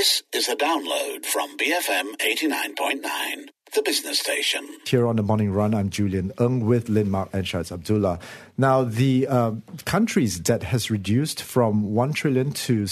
This is a download from BFM 89.9, the business station. Here on The Morning Run, I'm Julian Ng with Lin Mark and Shahz Abdullah. Now, the country's debt has reduced from 1 trillion to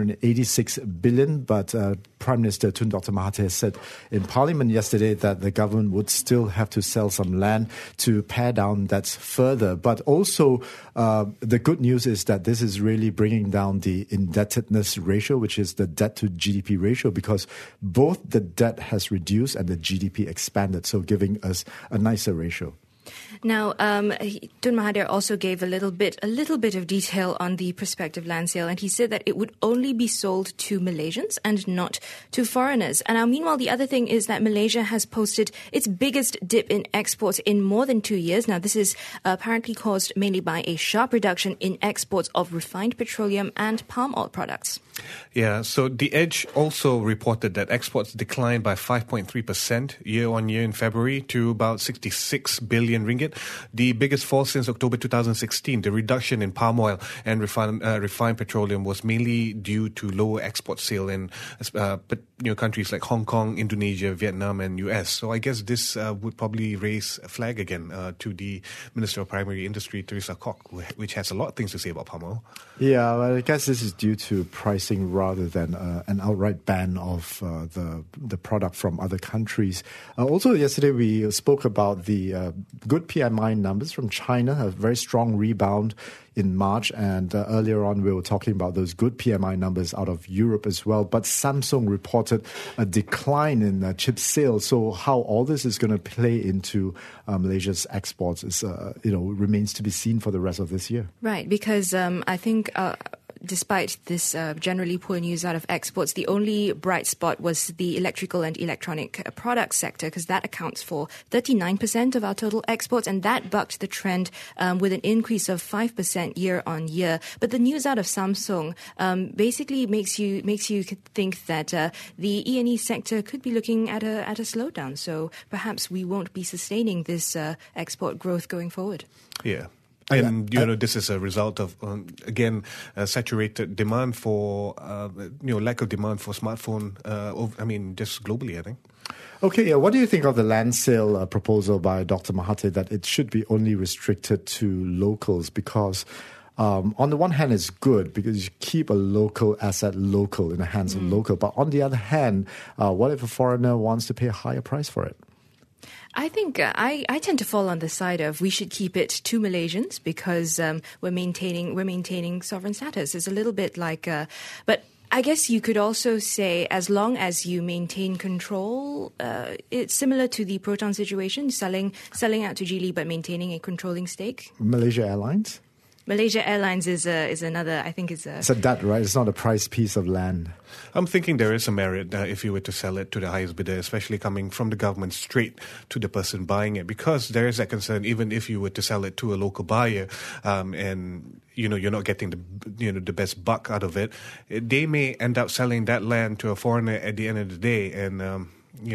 686 billion, but Prime Minister Tun Dr. Mahathir said in Parliament yesterday that the government would still have to sell some land to pare down debts further. But also, the good news is that this is really bringing down the indebtedness ratio, which is the debt to GDP ratio, because both the debt has reduced and the GDP expanded, so giving us a nicer ratio. Now, Tun Mahathir also gave a little bit of detail on the prospective land sale, and he said that it would only be sold to Malaysians and not to foreigners. And now, meanwhile, the other thing is that Malaysia has posted its biggest dip in exports in more than 2 years. Now, this is apparently caused mainly by a sharp reduction in exports of refined petroleum and palm oil products. Yeah, so The Edge also reported that exports declined by 5.3% year-on-year in February to about 66 billion ringgit, the biggest fall since October 2016. The reduction in palm oil and refined petroleum was mainly due to lower export sale in countries like Hong Kong, Indonesia, Vietnam and US. So I guess this would probably raise a flag again to the Minister of Primary Industry, Teresa Kok, which has a lot of things to say about palm oil. Yeah, well, I guess this is due to pricing rather than an outright ban of the product from other countries. Also, yesterday we spoke about the good PMI numbers from China, a very strong rebound in March, and earlier on we were talking about those good PMI numbers out of Europe as well. But Samsung reported a decline in chip sales. So how all this is going to play into Malaysia's exports is, remains to be seen for the rest of this year. Right, because I think despite this generally poor news out of exports, the only bright spot was the electrical and electronic products sector, because that accounts for 39% of our total exports, and that bucked the trend with an increase of 5% year on year. But the news out of Samsung basically makes you think that the E&E sector could be looking at a slowdown. So perhaps we won't be sustaining this export growth going forward. Yeah. And, this is a result of, saturated demand for, lack of demand for smartphone, just globally, I think. Okay, what do you think of the land sale proposal by Dr. Mahathir that it should be only restricted to locals? Because on the one hand, it's good because you keep a local asset local in the hands of local. But on the other hand, what if a foreigner wants to pay a higher price for it? I think I tend to fall on the side of we should keep it to Malaysians because we're maintaining sovereign status. It's a little bit like, but I guess you could also say as long as you maintain control, it's similar to the Proton situation, selling out to Geely but maintaining a controlling stake. Malaysia Airlines? Malaysia Airlines is another, I think it's a... It's a debt, right? It's not a price piece of land. I'm thinking there is a merit if you were to sell it to the highest bidder, especially coming from the government straight to the person buying it, because there is that concern even if you were to sell it to a local buyer and you're not getting the best buck out of it, they may end up selling that land to a foreigner at the end of the day, and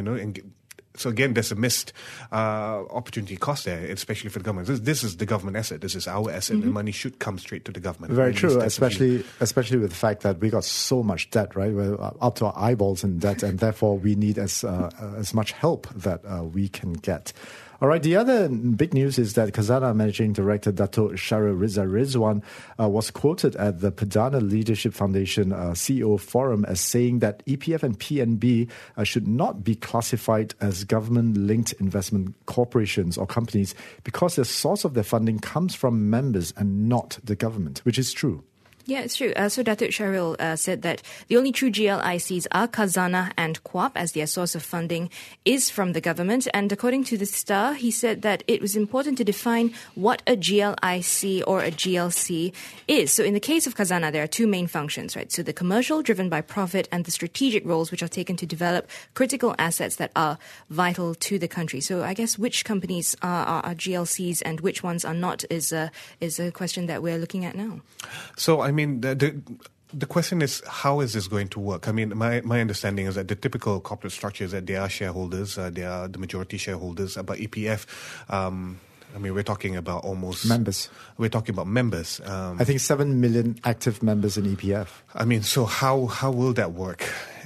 so again, there's a missed opportunity cost there, especially for the government. This is the government asset. This is our asset. And money should come straight to the government. Very true, especially with the fact that we got so much debt, right? We're up to our eyeballs in debt, and therefore we need as much help that we can get. All right, the other big news is that Khazanah Managing Director Dato' Shahril Rizal Rizwan was quoted at the Perdana Leadership Foundation CEO Forum as saying that EPF and PNB should not be classified as government-linked investment corporations or companies because the source of their funding comes from members and not the government, which is true. Yeah, it's true. So Datuk Shahril said that the only true GLICs are Khazanah and QAP, as their source of funding is from the government. And according to the Star, he said that it was important to define what a GLIC or a GLC is. So in the case of Khazanah, there are two main functions, right? So the commercial, driven by profit, and the strategic roles, which are taken to develop critical assets that are vital to the country. So I guess which companies are GLCs and which ones are not is a question that we're looking at now. So, the question is, how is this going to work? I mean, my understanding is that the typical corporate structure is that they are shareholders, they are the majority shareholders. But EPF, we're talking about almost... members. We're talking about members. I think 7 million active members in EPF. So how will that work?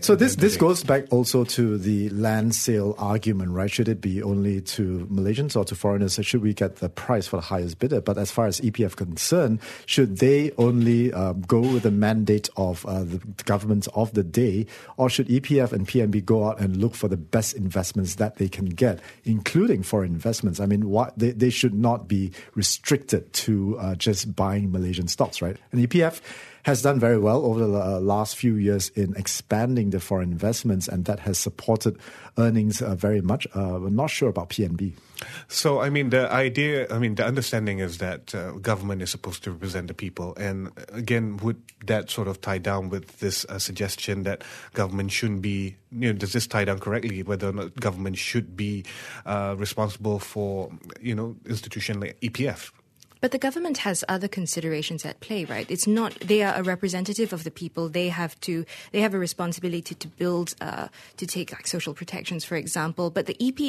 So this goes back also to the land sale argument, right? Should it be only to Malaysians or to foreigners? Should we get the price for the highest bidder? But as far as EPF concerned, should they only go with the mandate of the government of the day, or should EPF and PNB go out and look for the best investments that they can get, including foreign investments? I mean, they should not be restricted to just buying Malaysian stocks, right? And EPF has done very well over the last few years in expanding the foreign investments, and that has supported earnings very much. We're not sure about PNB. So, the understanding is that government is supposed to represent the people. And again, would that sort of tie down with this suggestion that government shouldn't be, does this tie down correctly, whether or not government should be responsible for, institution like EPF? But the government has other considerations at play, right? It's not, they are a representative of the people. They have a responsibility to build, to take like social protections, for example. But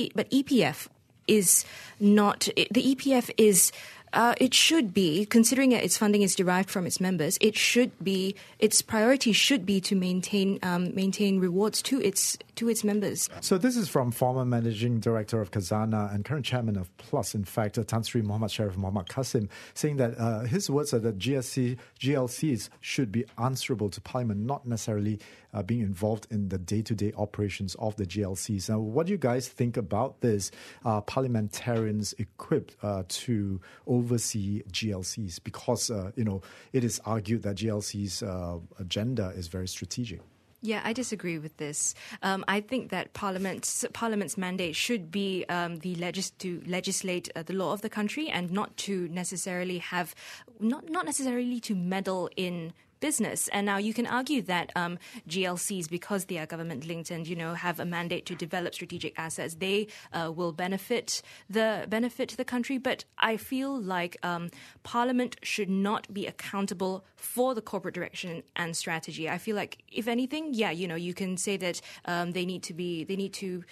EPF is not, the EPF is, it should be, considering its funding is derived from its members, its priority should be to maintain rewards to its members. So this is from former managing director of Khazanah and current chairman of Plus, in fact, Tan Sri Muhammad Sharif Muhammad Qasim, saying that his words are that GLCs should be answerable to Parliament, not necessarily being involved in the day-to-day operations of the GLCs. Now, what do you guys think about this? Parliamentarians equipped to oversee GLCs, because it is argued that GLC's agenda is very strategic. Yeah, I disagree with this. I think that Parliament's mandate should be to legislate the law of the country, and not to necessarily not necessarily to meddle in business. And now you can argue that GLCs, because they are government linked and have a mandate to develop strategic assets, they will benefit the country. But I feel like Parliament should not be accountable for the corporate direction and strategy. I feel like, if anything, you can say that they need to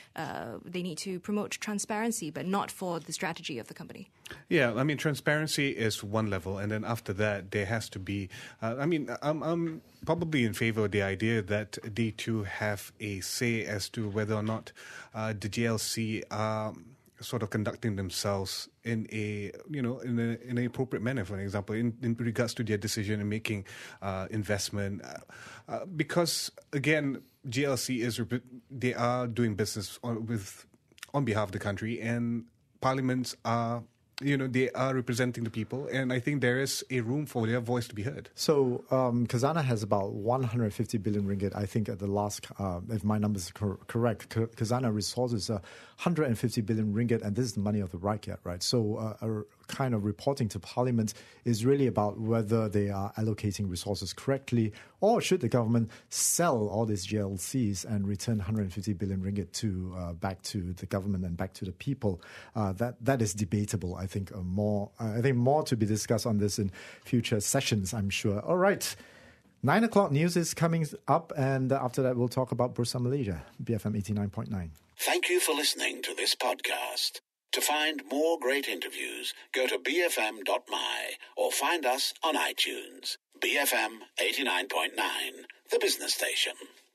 promote transparency, but not for the strategy of the company. Yeah, transparency is one level, and then after that, there has to be. I'm probably in favor of the idea that they too have a say as to whether or not the GLC are sort of conducting themselves in an appropriate manner. For example, in regards to their decision in making investment, because again, GLC they are doing business on behalf of the country, and parliaments are. They are representing the people, and I think there is a room for their voice to be heard. So Khazanah has about 150 billion ringgit, I think, at the last, if my numbers are correct. Khazanah Resources 150 billion ringgit, and this is the money of the rakyat, right? So a kind of reporting to Parliament is really about whether they are allocating resources correctly, or should the government sell all these GLCs and return 150 billion ringgit back to the government and back to the people. That is debatable. I think more to be discussed on this in future sessions, I'm sure. All right. 9 o'clock news is coming up, and after that we'll talk about Bursa Malaysia, BFM 89.9. Thank you for listening to this podcast. To find more great interviews, go to bfm.my or find us on iTunes. BFM 89.9, the business station.